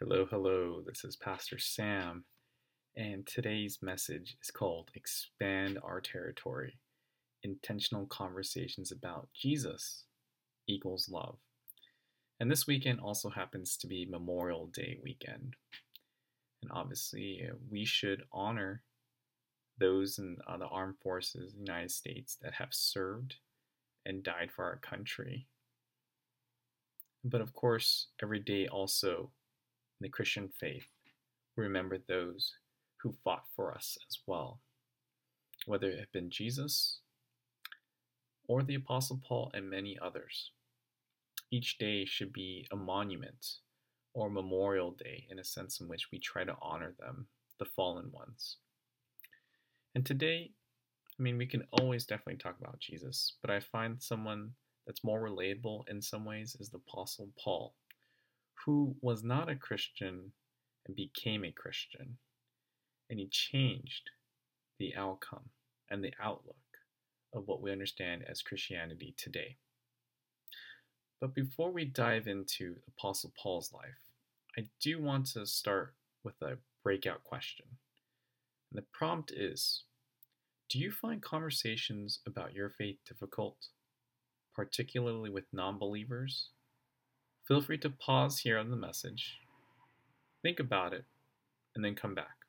Hello, hello. This is Pastor Sam, and today's message is called Expand Our Territory: Intentional Conversations About Jesus Equals Love. And this weekend also happens to be Memorial Day weekend. And obviously, we should honor those in the armed forces of the United States that have served and died for our country. But of course, every day also in the Christian faith, we remember those who fought for us as well, whether it have been Jesus or the Apostle Paul and many others. Each day should be a monument or memorial day in a sense in which we try to honor them, the fallen ones. And today, we can always definitely talk about Jesus, but I find someone that's more relatable in some ways is the Apostle Paul, who was not a Christian and became a Christian. And he changed the outcome and the outlook of what we understand as Christianity today. But before we dive into Apostle Paul's life, I do want to start with a breakout question. And the prompt is, do you find conversations about your faith difficult, particularly with non-believers? Feel free to pause here on the message, think about it, and then come back.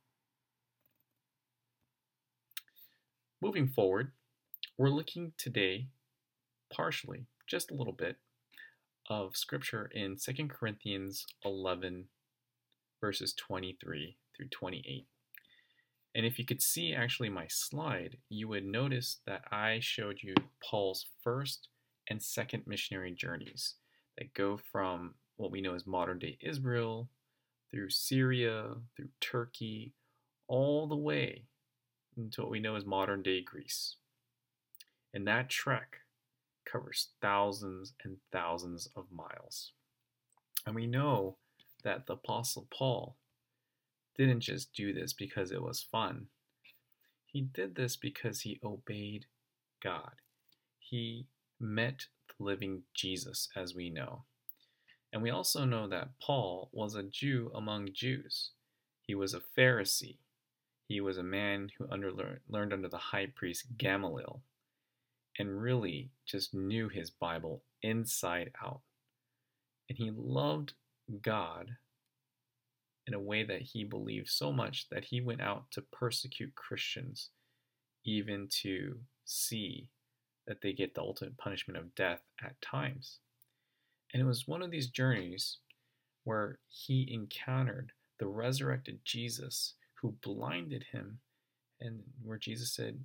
Moving forward, we're looking today, partially, just a little bit, of scripture in 2 Corinthians 11, verses 23 through 28. And if you could see actually my slide, you would notice that I showed you Paul's first and second missionary journeys that go from what we know as modern day Israel, through Syria, through Turkey, all the way into what we know as modern day Greece. And that trek covers thousands and thousands of miles. And we know that the Apostle Paul didn't just do this because it was fun. He did this because he obeyed God. He met the living Jesus, as we know. And we also know that Paul was a Jew among Jews. He was a Pharisee. He was a man who learned under the high priest Gamaliel and really just knew his Bible inside out. And he loved God in a way that he believed so much that he went out to persecute Christians, even to see that they get the ultimate punishment of death at times. And it was one of these journeys where he encountered the resurrected Jesus who blinded him, and where Jesus said,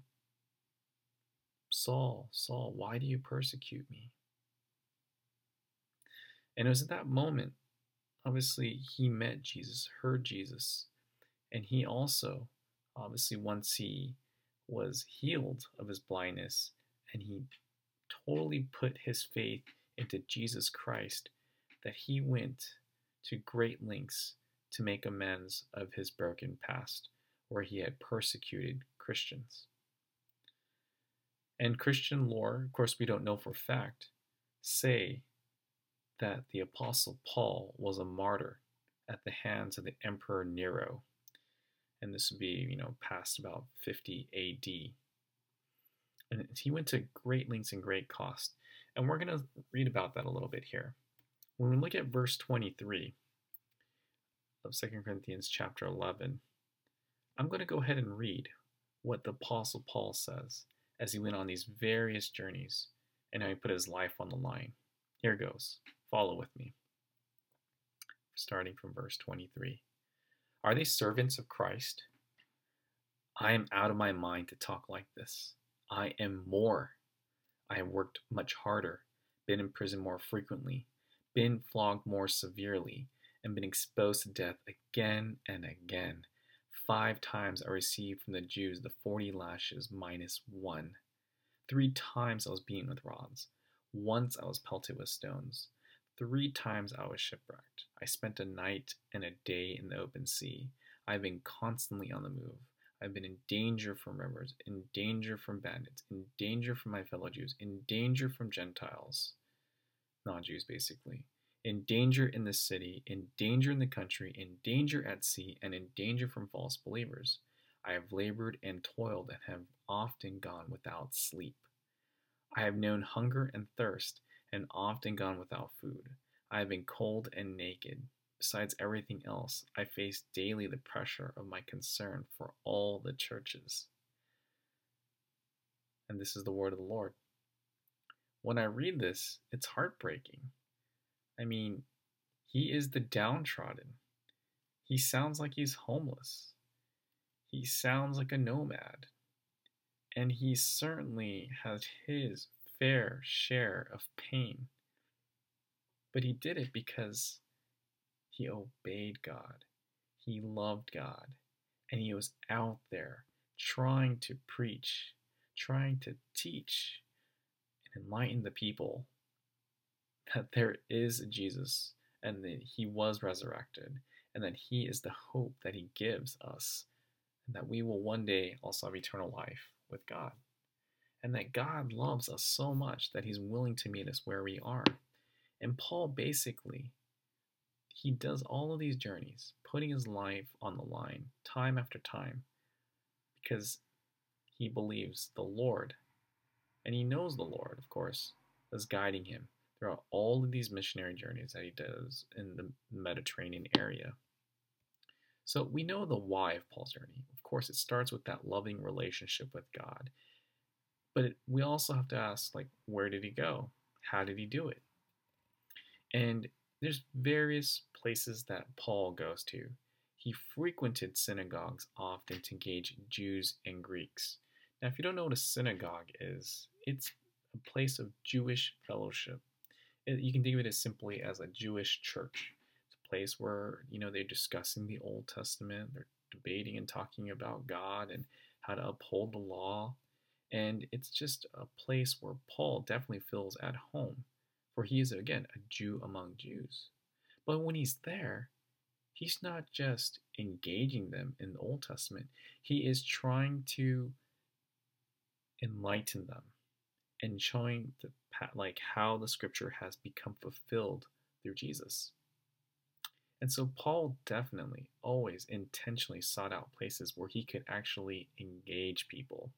Saul, Saul, why do you persecute me? And it was at that moment, obviously, he met Jesus, heard Jesus, and he also, obviously, once he was healed of his blindness, and he totally put his faith into Jesus Christ, that he went to great lengths to make amends of his broken past, where he had persecuted Christians. And Christian lore, of course we don't know for fact, say that the Apostle Paul was a martyr at the hands of the Emperor Nero. And this would be, past about 50 AD. And he went to great lengths and great cost. And we're going to read about that a little bit here. When we look at verse 23 of 2 Corinthians chapter 11, I'm going to go ahead and read what the Apostle Paul says as he went on these various journeys and how he put his life on the line. Here goes. Follow with me. Starting from verse 23. Are they servants of Christ? I am out of my mind to talk like this. I am more. I have worked much harder, been in prison more frequently, been flogged more severely, and been exposed to death again and again. 5 times I received from the Jews the 40 lashes minus 1. 3 times I was beaten with rods. Once I was pelted with stones. 3 times I was shipwrecked. I spent a night and a day in the open sea. I've been constantly on the move. I've been in danger from rivers, in danger from bandits, in danger from my fellow Jews, in danger from Gentiles, non-Jews basically, in danger in the city, in danger in the country, in danger at sea, and in danger from false believers. I have labored and toiled and have often gone without sleep. I have known hunger and thirst and often gone without food. I have been cold and naked. Besides everything else, I face daily the pressure of my concern for all the churches. And this is the word of the Lord. When I read this, it's heartbreaking. I mean, he is the downtrodden. He sounds like he's homeless. He sounds like a nomad. And he certainly has his fair share of pain. But he did it because he obeyed God. He loved God. And he was out there trying to preach, trying to teach, and enlighten the people that there is a Jesus and that he was resurrected and that he is the hope that he gives us and that we will one day also have eternal life with God. And that God loves us so much that he's willing to meet us where we are. And Paul basically, he does all of these journeys, putting his life on the line time after time because he believes the Lord, and he knows the Lord, of course, is guiding him throughout all of these missionary journeys that he does in the Mediterranean area. So we know the why of Paul's journey. Of course, it starts with that loving relationship with God. But we also have to ask, like, where did he go? How did he do it? And there's various places that Paul goes to. He frequented synagogues often to engage Jews and Greeks. Now, if you don't know what a synagogue is, it's a place of Jewish fellowship. You can think of it as simply as a Jewish church. It's a place where, they're discussing the Old Testament, they're debating and talking about God and how to uphold the law. And it's just a place where Paul definitely feels at home, for he is, again, a Jew among Jews. But when he's there, he's not just engaging them in the Old Testament, he is trying to enlighten them and showing how the scripture has become fulfilled through Jesus. And so Paul definitely always intentionally sought out places where he could actually engage people.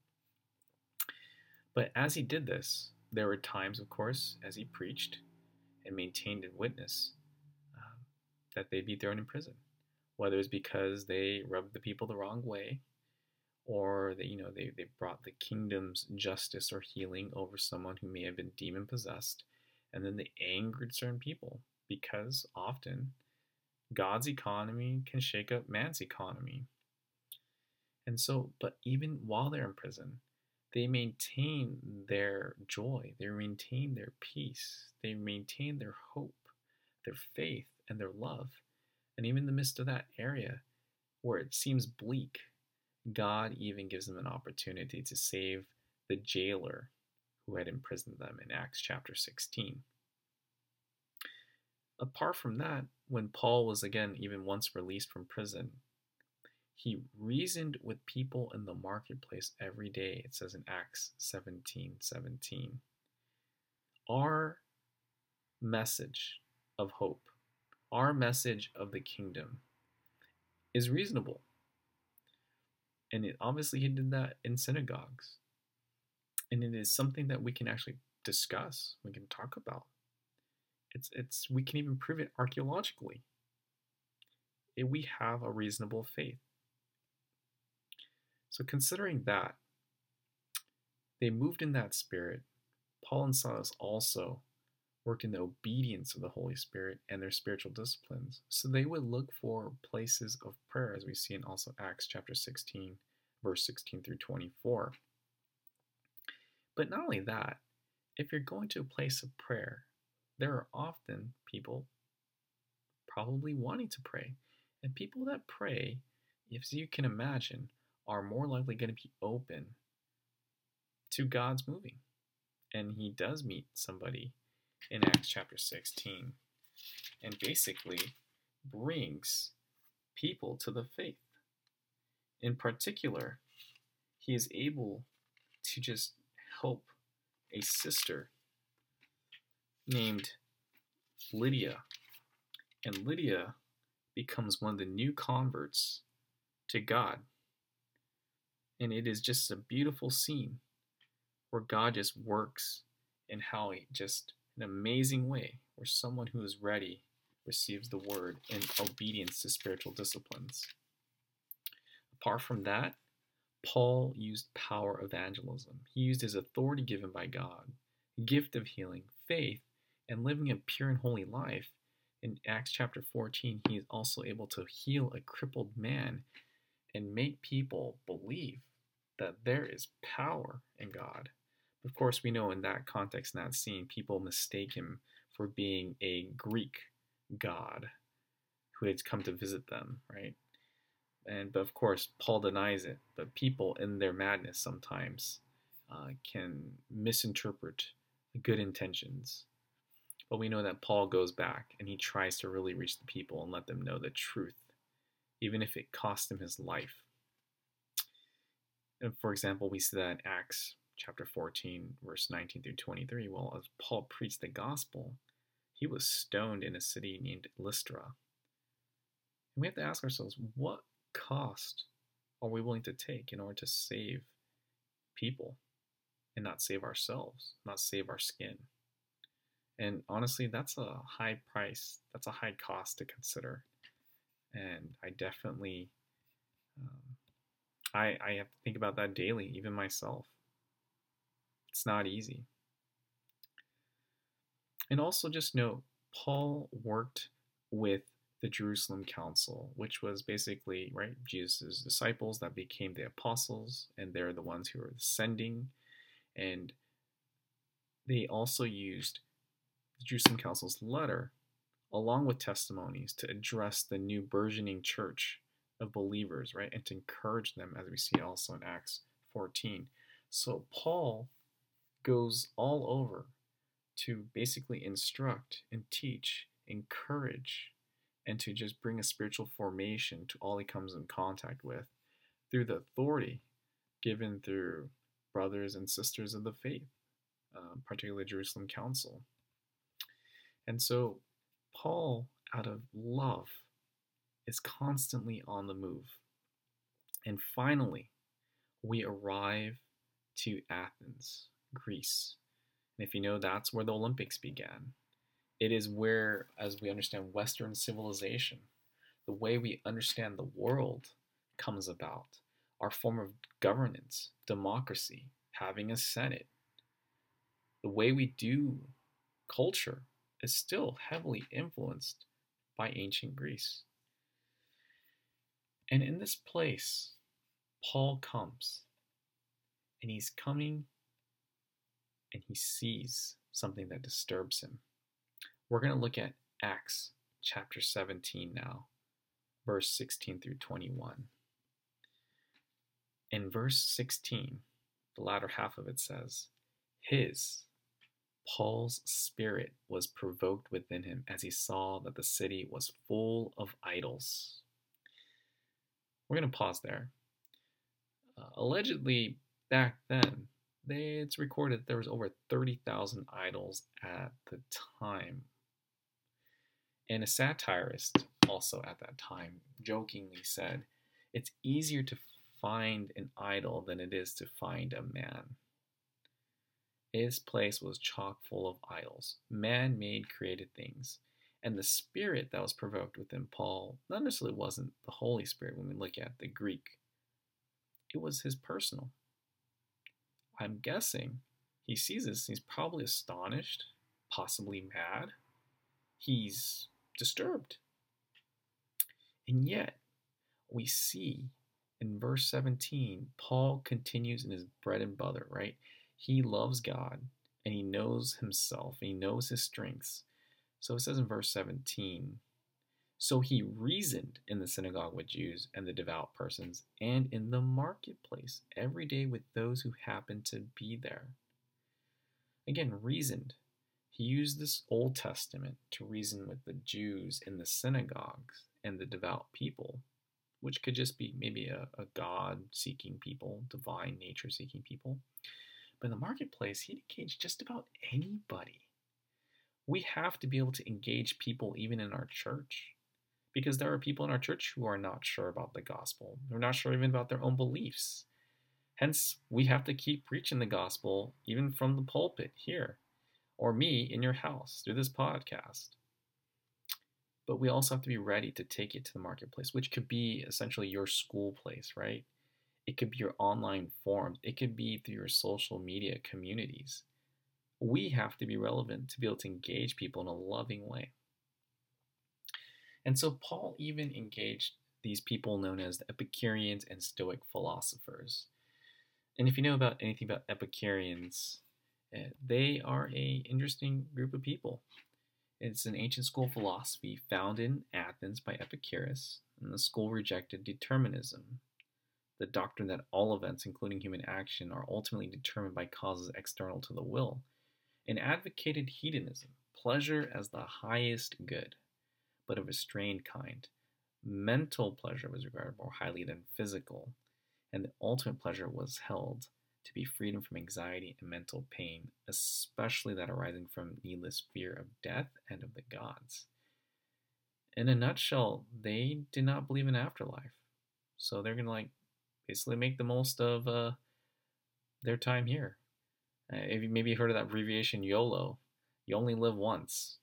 But as he did this, there were times, of course, as he preached and maintained and witnessed, that they'd be thrown in prison, whether it's because they rubbed the people the wrong way, or they brought the kingdom's justice or healing over someone who may have been demon possessed, and then they angered certain people, because often God's economy can shake up man's economy. And so, but even while they're in prison, they maintain their joy, they maintain their peace, they maintain their hope, their faith, and their love. And even in the midst of that area where it seems bleak, God even gives them an opportunity to save the jailer who had imprisoned them in Acts chapter 16. Apart from that, when Paul was again even once released from prison, he reasoned with people in the marketplace every day, it says in Acts 17:17. Our message of hope, our message of the kingdom is reasonable. And obviously he did that in synagogues. And it is something that we can actually discuss, we can talk about. We can even prove it archaeologically. We have a reasonable faith. So considering that, they moved in that spirit. Paul and Silas also worked in the obedience of the Holy Spirit and their spiritual disciplines. So they would look for places of prayer, as we see in also Acts chapter 16, verse 16 through 24. But not only that, if you're going to a place of prayer, there are often people probably wanting to pray. And people that pray, as you can imagine, are more likely going to be open to God's moving. And he does meet somebody in Acts chapter 16 and basically brings people to the faith. In particular, he is able to just help a sister named Lydia And Lydia becomes one of the new converts to God. And it is just a beautiful scene where God just works in how he just an amazing way where someone who is ready receives the word in obedience to spiritual disciplines. Apart from that, Paul used power evangelism. He used his authority given by God, gift of healing, faith, and living a pure and holy life. In Acts chapter 14, he is also able to heal a crippled man and make people believe that there is power in God. Of course, we know in that context, in that scene, people mistake him for being a Greek god who had come to visit them, right? But of course, Paul denies it. But people, in their madness, sometimes can misinterpret good intentions. But we know that Paul goes back and he tries to really reach the people and let them know the truth, even if it cost him his life. And for example, we see that in Acts chapter 14, verse 19 through 23. Well, as Paul preached the gospel, he was stoned in a city named Lystra. And we have to ask ourselves, what cost are we willing to take in order to save people and not save ourselves, not save our skin? And honestly, that's a high price. That's a high cost to consider. And I definitely, I have to think about that daily, even myself. It's not easy. And also just note, Paul worked with the Jerusalem Council, which was basically, right, Jesus' disciples that became the apostles, and they're the ones who were sending. And they also used the Jerusalem Council's letter, along with testimonies, to address the new burgeoning church of believers, right, and to encourage them, as we see also in Acts 14. So Paul goes all over to basically instruct and teach, encourage, and to just bring a spiritual formation to all he comes in contact with through the authority given through brothers and sisters of the faith, particularly the Jerusalem Council. And so Paul, out of love, is constantly on the move. And finally, we arrive to Athens, Greece. And if you know, that's where the Olympics began. It is where, as we understand Western civilization, the way we understand the world comes about. Our form of governance, democracy, having a Senate, the way we do culture is still heavily influenced by ancient Greece. And in this place, Paul comes, and he's coming and he sees something that disturbs him. We're going to look at Acts chapter 17 now, verse 16 through 21. In verse 16, the latter half of it says, Paul's spirit was provoked within him as he saw that the city was full of idols. We're going to pause there. Allegedly, back then, it's recorded that there was over 30,000 idols at the time. And a satirist also at that time jokingly said, it's easier to find an idol than it is to find a man. His place was chock full of idols, man-made created things. And the spirit that was provoked within Paul, not necessarily wasn't the Holy Spirit when we look at the Greek. It was his personal. I'm guessing he sees this, he's probably astonished, possibly mad. He's disturbed. And yet, we see in verse 17, Paul continues in his bread and butter, right? He loves God, and he knows himself, and he knows his strengths. So it says in verse 17, so he reasoned in the synagogue with Jews and the devout persons, and in the marketplace every day with those who happened to be there. Again, reasoned. He used this Old Testament to reason with the Jews in the synagogues and the devout people, which could just be maybe a God-seeking people, divine nature-seeking people. But in the marketplace, he engaged just about anybody. We have to be able to engage people even in our church, because there are people in our church who are not sure about the gospel. They're not sure even about their own beliefs. Hence, we have to keep preaching the gospel even from the pulpit here, or me in your house through this podcast. But we also have to be ready to take it to the marketplace, which could be essentially your school place, right? It could be your online forums. It could be through your social media communities. We have to be relevant to be able to engage people in a loving way. And so Paul even engaged these people known as the Epicureans and Stoic philosophers. And if you know about anything about Epicureans, they are a interesting group of people. It's an ancient school of philosophy founded in Athens by Epicurus, and the school rejected determinism, the doctrine that all events, including human action, are ultimately determined by causes external to the will, and advocated hedonism, pleasure as the highest good, but of a strained kind. Mental pleasure was regarded more highly than physical, and the ultimate pleasure was held to be freedom from anxiety and mental pain, especially that arising from needless fear of death and of the gods. In a nutshell, they did not believe in afterlife. So they're going to basically make the most of their time here. If you maybe heard of that abbreviation YOLO, you only live once.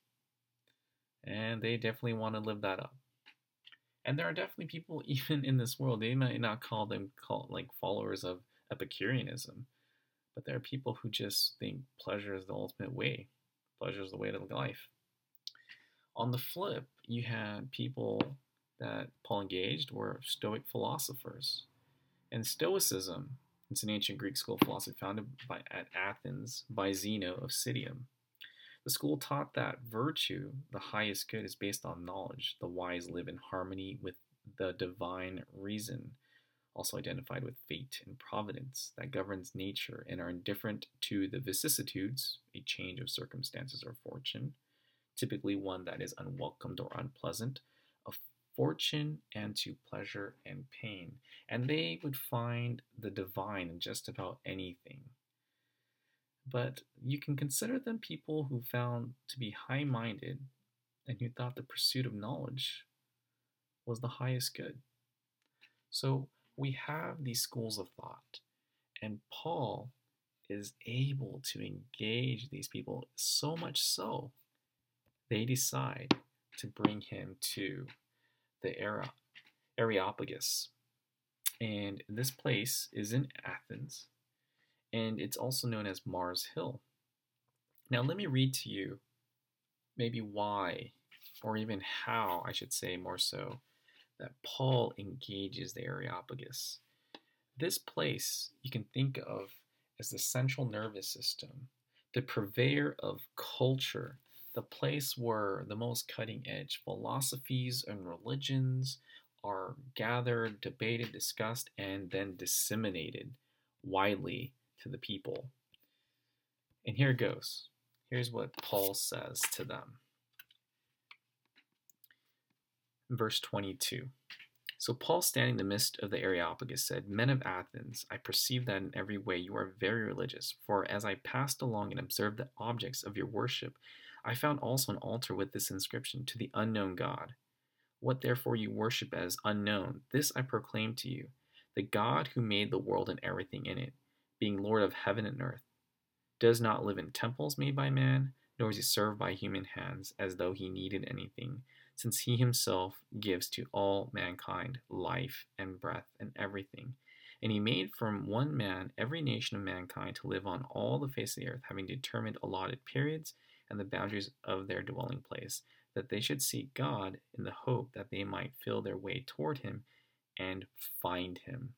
And they definitely want to live that up. And there are definitely people even in this world, they might not call them followers of Epicureanism, but there are people who just think pleasure is the ultimate way. Pleasure is the way to life. On the flip, you had people that Paul engaged were Stoic philosophers. And Stoicism, it's an ancient Greek school of philosophy founded at Athens by Zeno of Citium. The school taught that virtue, the highest good, is based on knowledge. The wise live in harmony with the divine reason, also identified with fate and providence that governs nature, and are indifferent to the vicissitudes, a change of circumstances or fortune, typically one that is unwelcomed or unpleasant, of fortune, and to pleasure and pain. And they would find the divine in just about anything. But you can consider them people who found to be high minded and who thought the pursuit of knowledge was the highest good. So we have these schools of thought, and Paul is able to engage these people so much so they decide to bring him to the Areopagus. And this place is in Athens, and it's also known as Mars Hill. Now, let me read to you maybe why, or even how, I should say more so, that Paul engages the Areopagus. This place you can think of as the central nervous system, the purveyor of culture, the place where the most cutting edge philosophies and religions are gathered, debated, discussed, and then disseminated widely to the people. And here it goes. Here's what Paul says to them. Verse 22. So Paul, standing in the midst of the Areopagus, said, Men of Athens, I perceive that in every way you are very religious. For as I passed along and observed the objects of your worship, I found also an altar with this inscription, To the unknown God. What therefore you worship as unknown, this I proclaim to you, the God who made the world and everything in it, being Lord of heaven and earth, does not live in temples made by man, nor is he served by human hands as though he needed anything, since he himself gives to all mankind life and breath and everything. And he made from one man every nation of mankind to live on all the face of the earth, having determined allotted periods and the boundaries of their dwelling place, that they should seek God in the hope that they might feel their way toward him and find him.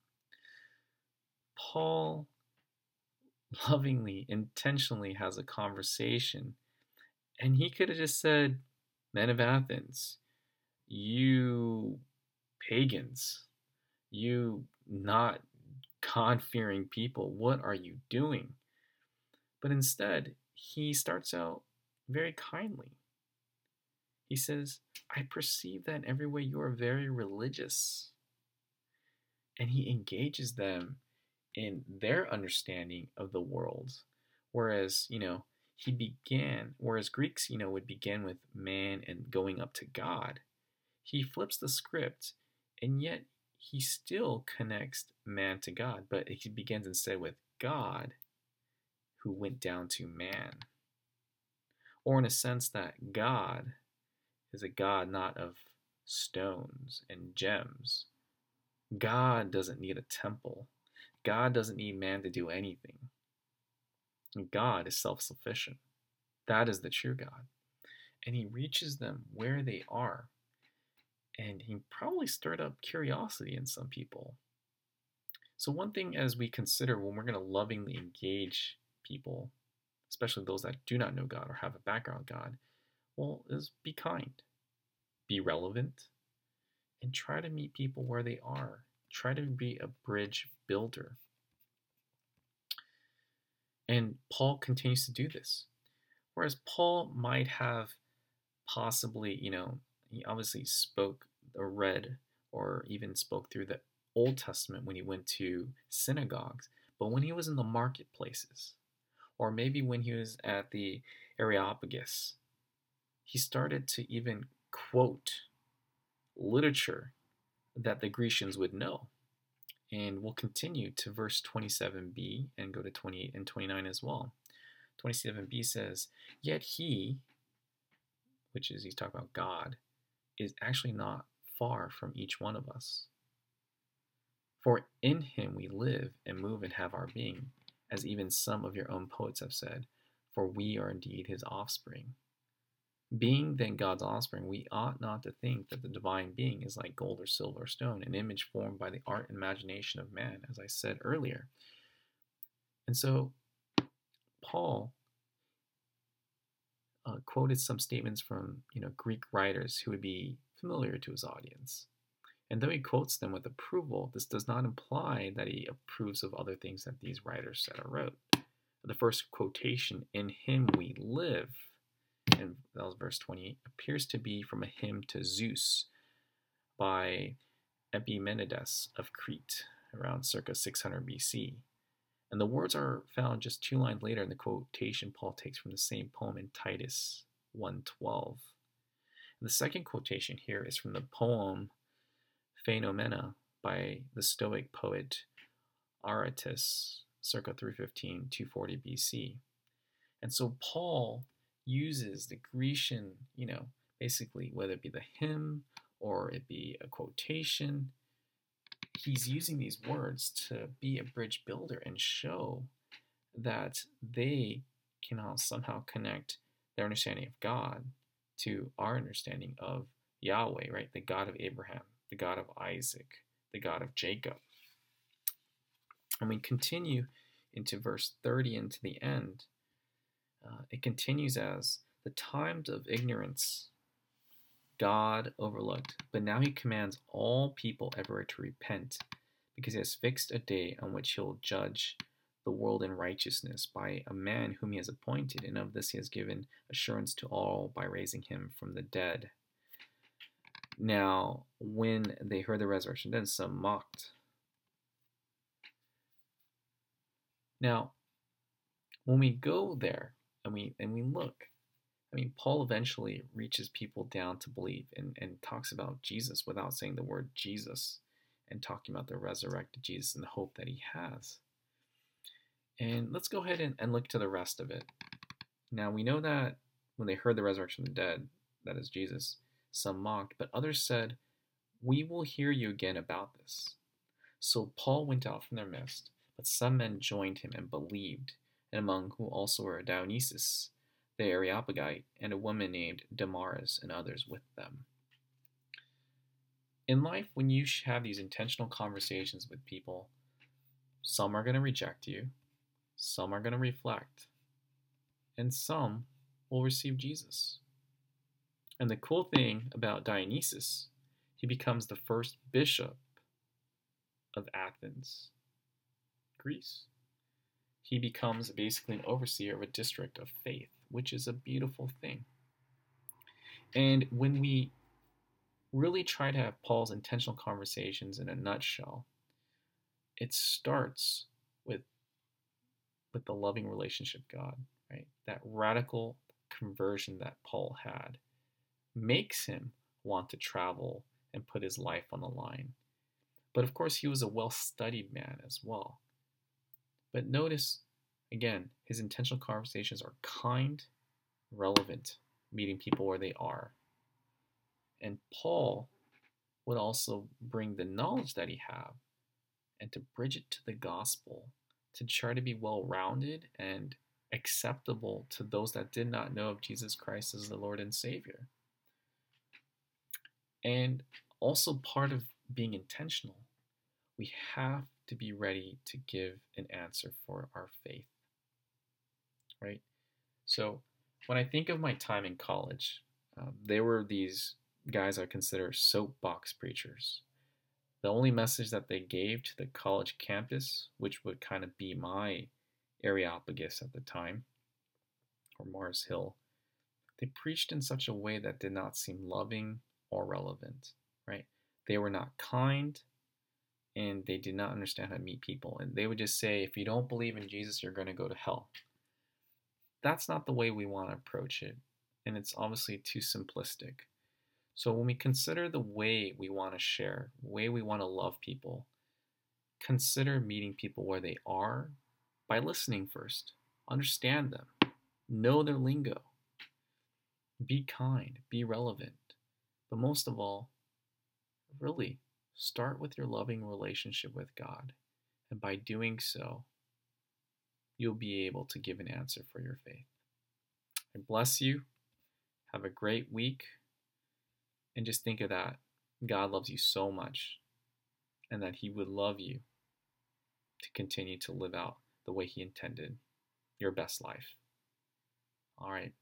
Paul lovingly, intentionally has a conversation, and he could have just said, Men of Athens, you pagans, you not God-fearing people, what are you doing? But instead, he starts out very kindly. He says, I perceive that in every way you are very religious. And he engages them in their understanding of the world. Whereas, whereas Greeks, would begin with man and going up to God, he flips the script, and yet he still connects man to God, but he begins instead with God who went down to man. Or in a sense that God is a God not of stones and gems. God doesn't need a temple. God doesn't need man to do anything. God is self-sufficient. That is the true God. And he reaches them where they are. And he probably stirred up curiosity in some people. So one thing as we consider when we're going to lovingly engage people, especially those that do not know God or have a background God, well, is be kind, be relevant, and try to meet people where they are. Try to be a bridge builder. And Paul continues to do this. Whereas Paul might have possibly, he obviously spoke or read or even spoke through the Old Testament when he went to synagogues, but when he was in the marketplaces, or maybe when he was at the Areopagus, he started to even quote literature that the Grecians would know. And we'll continue to verse 27b and go to 28 and 29 as well. 27b says, "Yet he," which is he's talking about God, "is actually not far from each one of us. For in him we live and move and have our being, as even some of your own poets have said, for we are indeed his offspring. Being then God's offspring, we ought not to think that the divine being is like gold or silver or stone, an image formed by the art and imagination of man," as I said earlier. And so Paul quoted some statements from Greek writers who would be familiar to his audience. And though he quotes them with approval, this does not imply that he approves of other things that these writers said or wrote. The first quotation, "In him we live," and that was verse 28, appears to be from a hymn to Zeus by Epimenides of Crete around circa 600 BC. And the words are found just 2 lines later in the quotation Paul takes from the same poem in Titus 1:12. And the second quotation here is from the poem Phaenomena by the Stoic poet Aratus, circa 315-240 BC. And so Paul uses the Grecian, basically, whether it be the hymn or it be a quotation, he's using these words to be a bridge builder and show that they can somehow connect their understanding of God to our understanding of Yahweh, right? The God of Abraham, the God of Isaac, the God of Jacob. And we continue into verse 30 and to the end. It continues as, "The times of ignorance God overlooked, but now he commands all people everywhere to repent, because he has fixed a day on which he will judge the world in righteousness by a man whom he has appointed, and of this he has given assurance to all by raising him from the dead." Now, when they heard the resurrection, then some mocked. Now, when we go there and we look, Paul eventually reaches people down to believe and talks about Jesus without saying the word Jesus, and talking about the resurrected Jesus and the hope that he has. And let's go ahead and look to the rest of it. Now, we know that when they heard the resurrection of the dead, that is Jesus, some mocked, but others said, "We will hear you again about this." So Paul went out from their midst, but some men joined him and believed, and among whom also were Dionysius the Areopagite and a woman named Damaris, and others with them. In life, when you have these intentional conversations with people, some are going to reject you, some are going to reflect, and some will receive Jesus. And the cool thing about Dionysius, he becomes the first bishop of Athens, Greece. He becomes basically an overseer of a district of faith, which is a beautiful thing. And when we really try to have Paul's intentional conversations in a nutshell, it starts with the loving relationship God. right? That radical conversion that Paul had makes him want to travel and put his life on the line. But of course, he was a well studied man as well. But notice, again, his intentional conversations are kind, relevant, meeting people where they are. And Paul would also bring the knowledge that he had and to bridge it to the gospel, to try to be well rounded and acceptable to those that did not know of Jesus Christ as the Lord and Savior. And also, part of being intentional, we have to be ready to give an answer for our faith, right? So, when I think of my time in college, there were these guys I consider soapbox preachers. The only message that they gave to the college campus, which would kind of be my Areopagus at the time, or Mars Hill, they preached in such a way that did not seem loving or relevant, right? They were not kind, and they did not understand how to meet people. And they would just say, if you don't believe in Jesus, you're going to go to hell. That's not the way we want to approach it. And it's obviously too simplistic. So when we consider the way we want to share, the way we want to love people, consider meeting people where they are by listening first. Understand them. Know their lingo. Be kind. Be relevant. But most of all, really start with your loving relationship with God. And by doing so, you'll be able to give an answer for your faith. I bless you. Have a great week. And just think of that. God loves you so much, and that He would love you to continue to live out the way He intended your best life. All right.